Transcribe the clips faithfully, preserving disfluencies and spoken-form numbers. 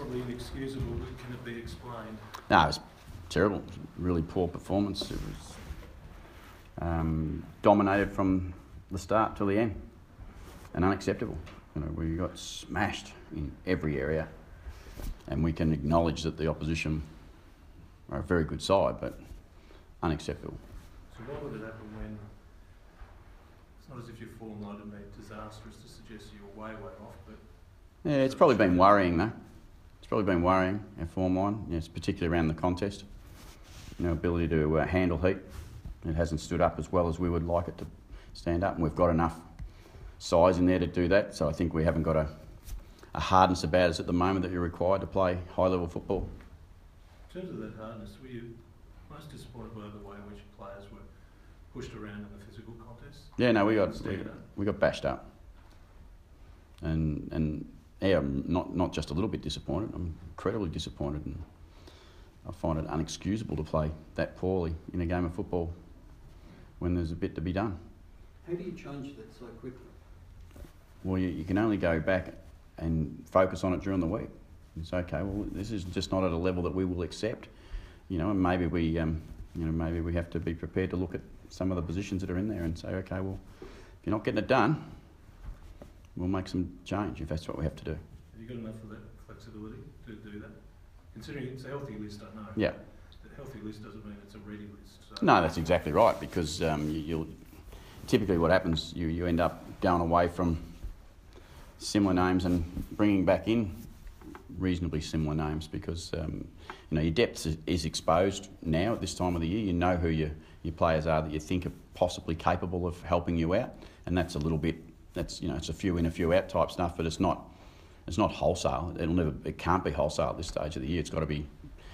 probably inexcusable, but can it be explained? No, it was terrible. Really poor performance. It was um, dominated from the start till the end, and unacceptable. You know, we got smashed in every area, and we can acknowledge that the opposition are a very good side, but unacceptable. So why would it happen when it's not as if your form line had been disastrous to suggest you were way, way off, but... Yeah, it's probably been worrying though. It's probably been worrying, our form line, yes, particularly around the contest. You know, ability to uh, handle heat. It hasn't stood up as well as we would like it to stand up, and we've got enough size in there to do that, so I think we haven't got a, a hardness about us at the moment that you're required to play high-level football. In terms of that hardness, were you most disappointed by the way in which players were pushed around in the physical contest? Yeah, no, we got we, we got bashed up, and and yeah, I'm not not just a little bit disappointed. I'm incredibly disappointed, and I find it unexcusable to play that poorly in a game of football when there's a bit to be done. How do you change that so quickly? Well, you, you can only go back and focus on it during the week. It's okay. Well, this is just not at a level that we will accept, you know. And maybe we, um, you know, maybe we have to be prepared to look at some of the positions that are in there and say, okay, well, if you're not getting it done, we'll make some change if that's what we have to do. Have you got enough of that flexibility to do that? Considering it's a healthy list, I know. Yeah. The healthy list doesn't mean it's a ready list. So No, that's exactly right, because um, you, you'll typically what happens, you you end up going away from similar names and bringing back in reasonably similar names, because um, you know, your depth is, is exposed now at this time of the year. You know who your your players are that you think are possibly capable of helping you out, and that's a little bit, that's, you know, it's a few in, a few out type stuff, but it's not it's not wholesale. It'll never, it can't be wholesale at this stage of the year. It's got to be,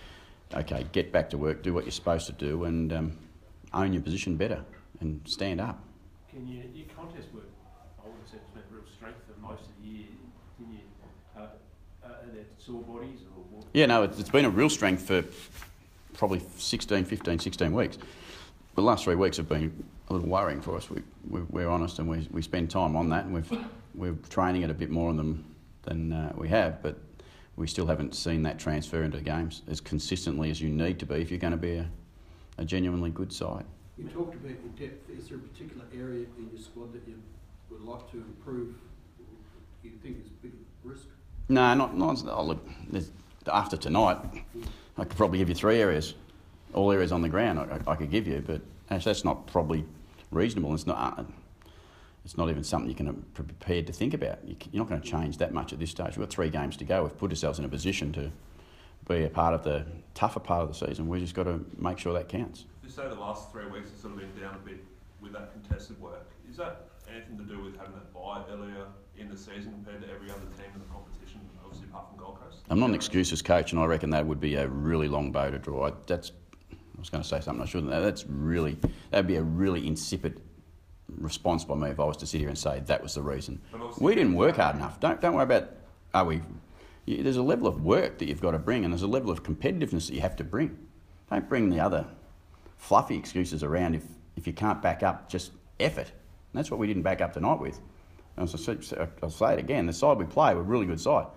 okay, get back to work, do what you're supposed to do, and um, own your position better and stand up. Can you, your contest work, I would have said it's been a real strength for most of the year. Can you, uh, uh, are there sore bodies or what? Yeah, no, it's, it's been a real strength for probably sixteen, fifteen, sixteen weeks. The last three weeks have been a little worrying for us. We, we, we're honest, and we, we spend time on that, and we've, we're training it a bit more than, than uh, we have, but we still haven't seen that transfer into the games as consistently as you need to be if you're going to be a, a genuinely good side. You talked about your depth. Is there a particular area in your squad that you would like to improve? Do you think is a big risk? No, not, not oh, look, after tonight, I could probably give you three areas, all areas on the ground I, I could give you, but actually that's not probably reasonable. It's not, it's not even something you can be prepared to think about. You're not going to change that much at this stage. We've got three games to go. We've put ourselves in a position to be a part of the tougher part of the season. We've just got to make sure that counts. You say the last three weeks have sort of been down a bit with that contested work. Is that anything to do with having that bye earlier in the season compared to every other team in the competition, obviously apart from Gold Coast? I'm not an excuses coach, and I reckon that would be a really long bow to draw. I, that's, I was going to say something I shouldn't. That's really, that'd be a really insipid response by me if I was to sit here and say that was the reason. We didn't work hard enough. Don't don't worry about, are we? You, there's a level of work that you've got to bring, and there's a level of competitiveness that you have to bring. Don't bring the other fluffy excuses around if, if you can't back up just effort. And that's what we didn't back up tonight with. And so, I'll say it again, the side we play, we're a really good side.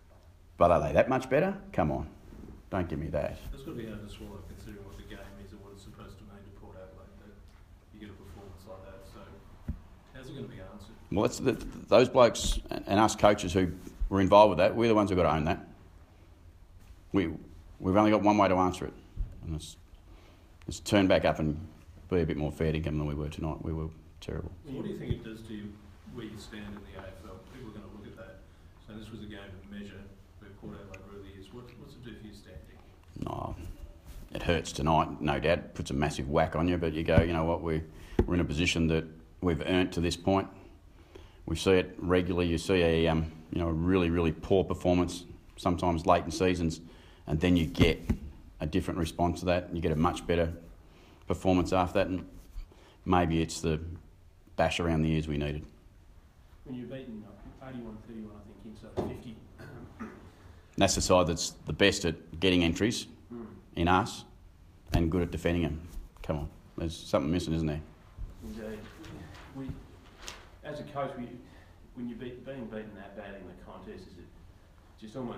But are they that much better? Come on. Don't give me that. It's got to be hard to swallow considering what the game is and what it's supposed to mean to Port Adelaide, that you get a performance like that. So how's it going to be answered? Well, it's the, those blokes and us coaches who were involved with that, we're the ones who've got to own that. We, we've only got one way to answer it. And it's, it's turn back up and be a bit more fair to them than we were tonight. We were terrible. So what do you think it does to you where you stand in the A F L? People are going to look at that. So this was a game of measure where Port Adelaide really is. What, what's it do for your standing? No, it hurts tonight, no doubt. It puts a massive whack on you, but you go, you know what, we're, we're in a position that we've earned to this point. We see it regularly. You see a um, you know, a really, really poor performance, sometimes late in seasons, and then you get a different response to that. You get a much better performance after that, and maybe it's the bash around the ears we needed. When you're beaten eighty-one thirty-one, I think, inside fifty. And that's the side that's the best at getting entries mm. in us and good at defending them. Come on, there's something missing, isn't there? Indeed. We, as a coach, we, when you're beat, being beaten that bad in the contest, is it just almost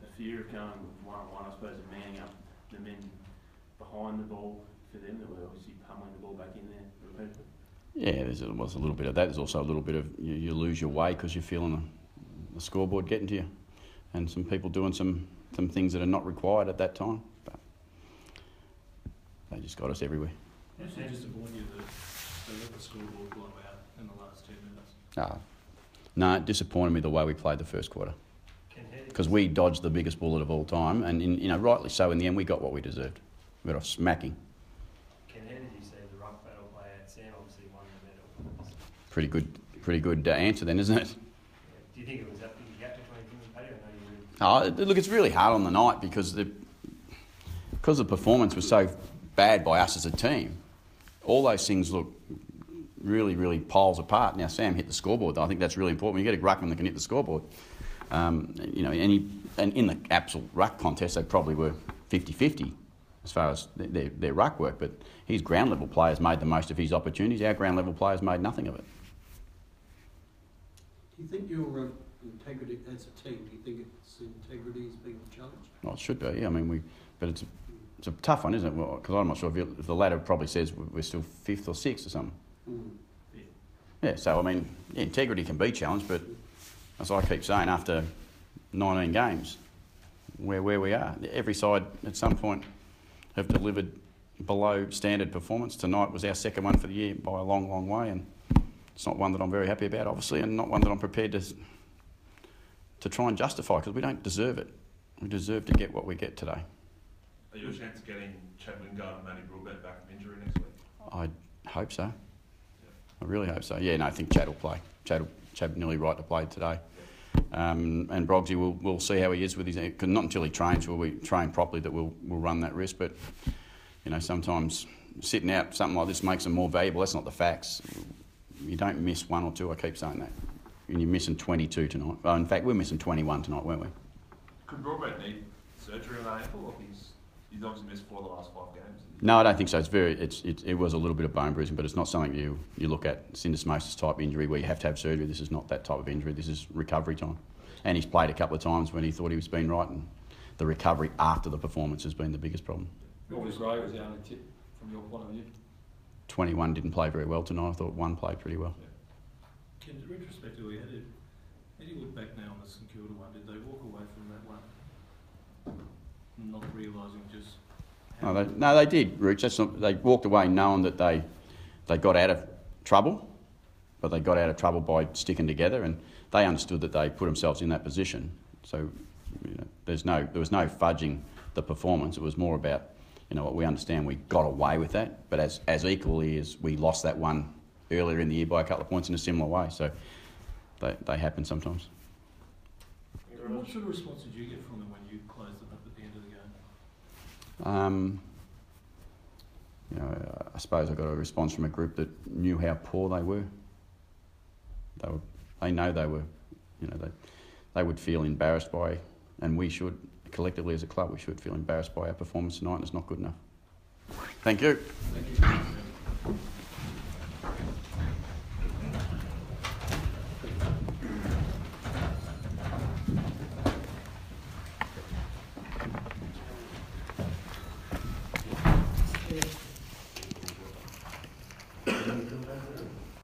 a fear of going one on one, I suppose, and manning up the men behind the ball for them that were obviously pummeling the ball back in there repeatedly? Yeah, there's a, was a little bit of that. There's also a little bit of you, you lose your way because you're feeling the, the scoreboard getting to you, and some people doing some, some things that are not required at that time. But they just got us everywhere. Actually disappoint you that they let the scoreboard blow out in the last ten minutes. Ah, no, it disappointed me the way we played the first quarter because we dodged the biggest bullet of all time, and in, you know, rightly so. In the end, we got what we deserved. We got a smacking. Ken, how did you see the ruck battle play out? Sam obviously won the medal. Pretty good, pretty good uh, answer then, isn't it? Yeah. Do you think it was that big gap between him and Paddy? I know you really... Oh, look, it's really hard on the night because the because the performance was so bad by us as a team. All those things look really, really piles apart. Now, Sam hit the scoreboard, though. I think that's really important. When you get a ruckman that can hit the scoreboard, um, you know, any, and in the absolute ruck contest, they probably were fifty-fifty as far as their, their ruck work, but his ground level players made the most of his opportunities. Our ground level players made nothing of it. Do you think your um, integrity as a team, do you think its integrity is being challenged? Well, it should be. Yeah, I mean, we, but it's a, it's a tough one, isn't it? Because well, I'm not sure if, you, if the ladder probably says we're still fifth or sixth or something. Mm. Yeah, so I mean, yeah, integrity can be challenged, but as I keep saying, after nineteen games, we're where we are. Every side at some point have delivered below standard performance. Tonight was our second one for the year by a long, long way, and it's not one that I'm very happy about, obviously, and not one that I'm prepared to to try and justify because we don't deserve it. We deserve to get what we get today. Are you a chance of getting Chad Lingard and Matty Broadbent back from injury next week? I hope so. I really hope so. Yeah, no, I think Chad will play. Chad, will, Chad nearly right to play today. Um, and Brogsy, we'll, we'll see how he is with his... Cause not until he trains will we train properly that we'll, we'll run that risk. But, you know, sometimes sitting out something like this makes them more valuable. That's not the facts. You don't miss one or two, I keep saying that. And you're missing twenty-two tonight. Oh, in fact, we're missing twenty-one tonight, weren't we? Could Broadbent need surgery on that ankle, or he's, he's obviously missed four of the last five games? No, I don't think so. It's very, it's, it, it was a little bit of bone bruising, but it's not something you, you look at syndesmosis type injury where you have to have surgery. This is not that type of injury. This is recovery time. And he's played a couple of times when he thought he was being right, and the recovery after the performance has been the biggest problem. Rory Gray was the only tip from your point of view. twenty-one didn't play very well tonight. I thought one played pretty well. Yeah. Ken, retrospectively, how did, how do you look back now on the St Kilda one? Did they walk away from that one not realising just... No, they, no, they did, Rooch. That's not, they walked away knowing that they they got out of trouble, but they got out of trouble by sticking together, and they understood that they put themselves in that position. So, you know, there's no there was no fudging the performance. It was more about, you know, what we understand we got away with that, but as as equally as we lost that one earlier in the year by a couple of points in a similar way. So they they happen sometimes. What sort of response did you get from them when you closed them up at the end of the game? Um, you know, I suppose I got a response from a group that knew how poor they were. They were, they know they were, you know, they, they would feel embarrassed by, and we should, collectively as a club, we should feel embarrassed by our performance tonight, and it's not good enough. Thank you. Thank you.